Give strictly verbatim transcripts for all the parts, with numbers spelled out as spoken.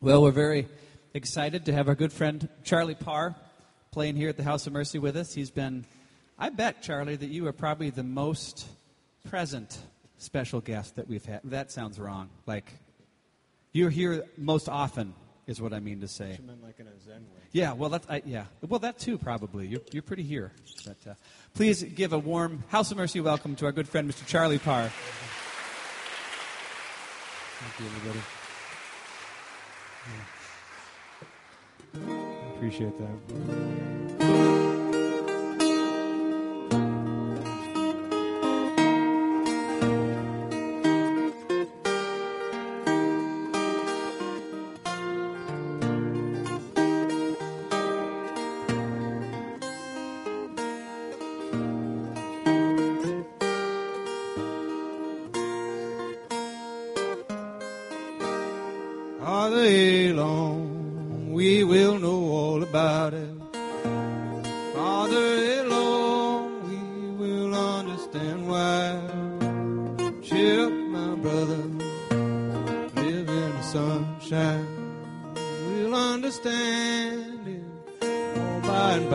Well, we're very excited to have our good friend Charlie Parr playing here at the House of Mercy with us. He's been, I bet, Charlie, that you are probably the most present special guest that we've had. That sounds wrong. Like, you're here most often, is what I mean to say. You meant like in a Zen way. Yeah, well, that's, I, yeah. Well, that too, probably. You're, you're pretty here. But uh, please give a warm House of Mercy welcome to our good friend, Mister Charlie Parr. Thank you, everybody. Yeah. Appreciate that. All day long, we will know all about it. All day long, we will understand why. Cheer up, my brother, live in the sunshine. We'll understand it all by and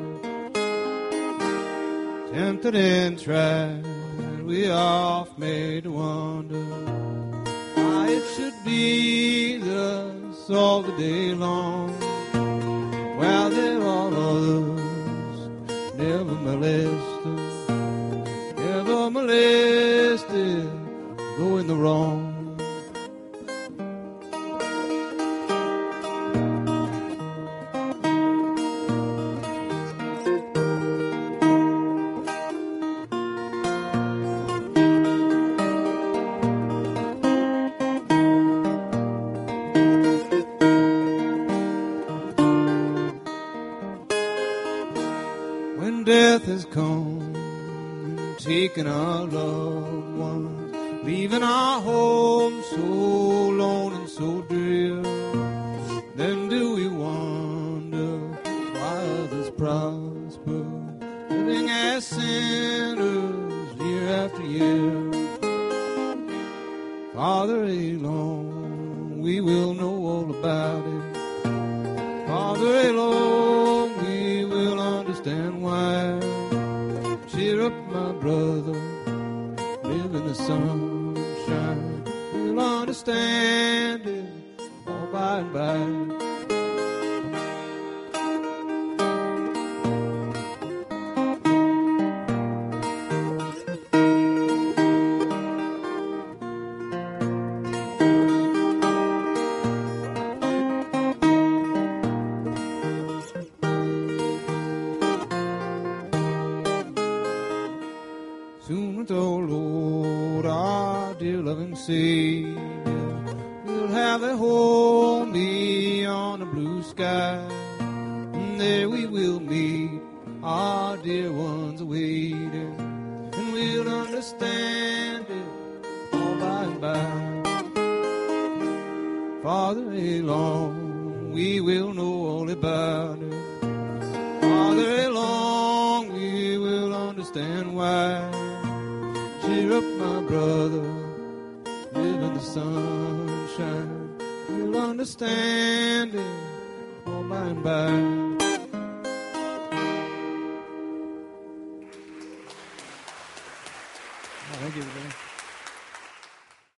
by. Tempted and tried, we are oft made to wonder why it should be thus all the day long, while there are others never molested, never molested, going the wrong. When death has come and taken our loved ones, leaving our home so lone and so drear, then do we wonder why others prosper, living as sinners year after year. Father, a long we will know all about it. Father, a long we will understand why. Cheer up, my brother, live in the sunshine. We'll understand it all by and by. Soon, oh Lord, our dear loving Savior, we'll have a home beyond the blue sky. And there we will meet our dear ones awaiting, and we'll understand it all by and by. Father, a long we will know all about it. Father, a long we will understand why. Cheer up, my brother, live in the sunshine. We'll understand it all by and by. Oh, thank you, everybody.